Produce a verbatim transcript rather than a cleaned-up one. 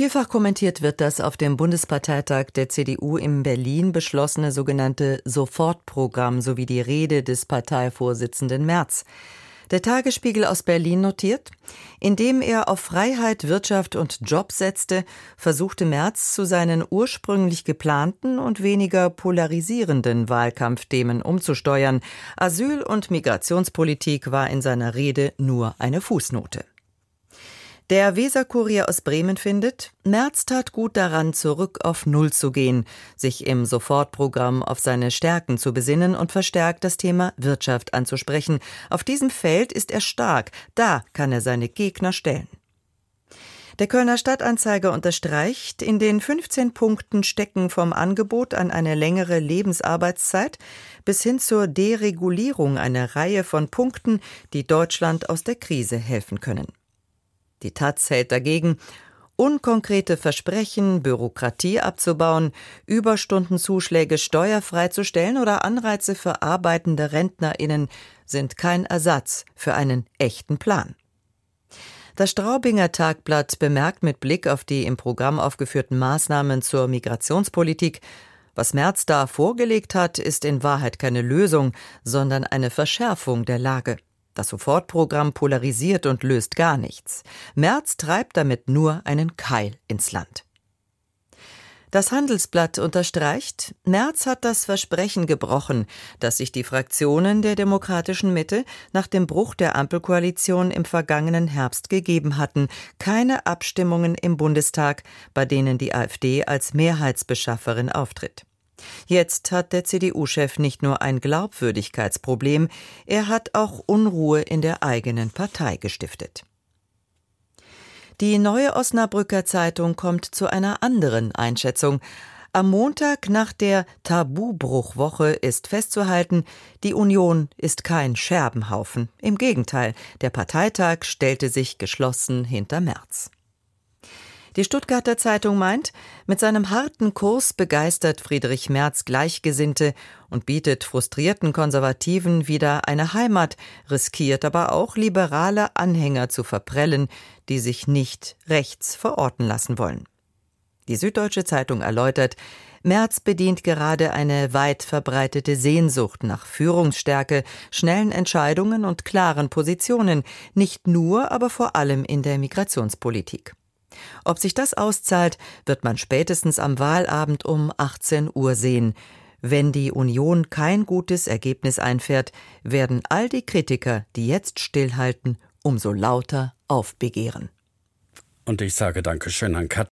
Vielfach kommentiert wird das auf dem Bundesparteitag der C D U in Berlin beschlossene sogenannte Sofortprogramm sowie die Rede des Parteivorsitzenden Merz. Der Tagesspiegel aus Berlin notiert: Indem er auf Freiheit, Wirtschaft und Job setzte, versuchte Merz zu seinen ursprünglich geplanten und weniger polarisierenden Wahlkampfthemen umzusteuern. Asyl- und Migrationspolitik war in seiner Rede nur eine Fußnote. Der Weser-Kurier aus Bremen findet, Merz tat gut daran, zurück auf Null zu gehen, sich im Sofortprogramm auf seine Stärken zu besinnen und verstärkt das Thema Wirtschaft anzusprechen. Auf diesem Feld ist er stark, da kann er seine Gegner stellen. Der Kölner Stadtanzeiger unterstreicht, in den fünfzehn Punkten stecken vom Angebot an eine längere Lebensarbeitszeit bis hin zur Deregulierung eine Reihe von Punkten, die Deutschland aus der Krise helfen können. Die Taz hält dagegen, unkonkrete Versprechen, Bürokratie abzubauen, Überstundenzuschläge steuerfrei zu stellen oder Anreize für arbeitende RentnerInnen sind kein Ersatz für einen echten Plan. Das Straubinger Tagblatt bemerkt mit Blick auf die im Programm aufgeführten Maßnahmen zur Migrationspolitik: Was Merz da vorgelegt hat, ist in Wahrheit keine Lösung, sondern eine Verschärfung der Lage. Das Sofortprogramm polarisiert und löst gar nichts. Merz treibt damit nur einen Keil ins Land. Das Handelsblatt unterstreicht, Merz hat das Versprechen gebrochen, das sich die Fraktionen der demokratischen Mitte nach dem Bruch der Ampelkoalition im vergangenen Herbst gegeben hatten. Keine Abstimmungen im Bundestag, bei denen die AfD als Mehrheitsbeschafferin auftritt. Jetzt hat der C D U-Chef nicht nur ein Glaubwürdigkeitsproblem, er hat auch Unruhe in der eigenen Partei gestiftet. Die Neue Osnabrücker Zeitung kommt zu einer anderen Einschätzung. Am Montag nach der Tabubruchwoche ist festzuhalten, die Union ist kein Scherbenhaufen. Im Gegenteil, der Parteitag stellte sich geschlossen hinter Merz. Die Stuttgarter Zeitung meint, mit seinem harten Kurs begeistert Friedrich Merz Gleichgesinnte und bietet frustrierten Konservativen wieder eine Heimat, riskiert aber auch, liberale Anhänger zu verprellen, die sich nicht rechts verorten lassen wollen. Die Süddeutsche Zeitung erläutert, Merz bedient gerade eine weit verbreitete Sehnsucht nach Führungsstärke, schnellen Entscheidungen und klaren Positionen, nicht nur, aber vor allem in der Migrationspolitik. Ob sich das auszahlt, wird man spätestens am Wahlabend um achtzehn Uhr sehen. Wenn die Union kein gutes Ergebnis einfährt, werden all die Kritiker, die jetzt stillhalten, umso lauter aufbegehren. Und ich sage Dankeschön an Kat.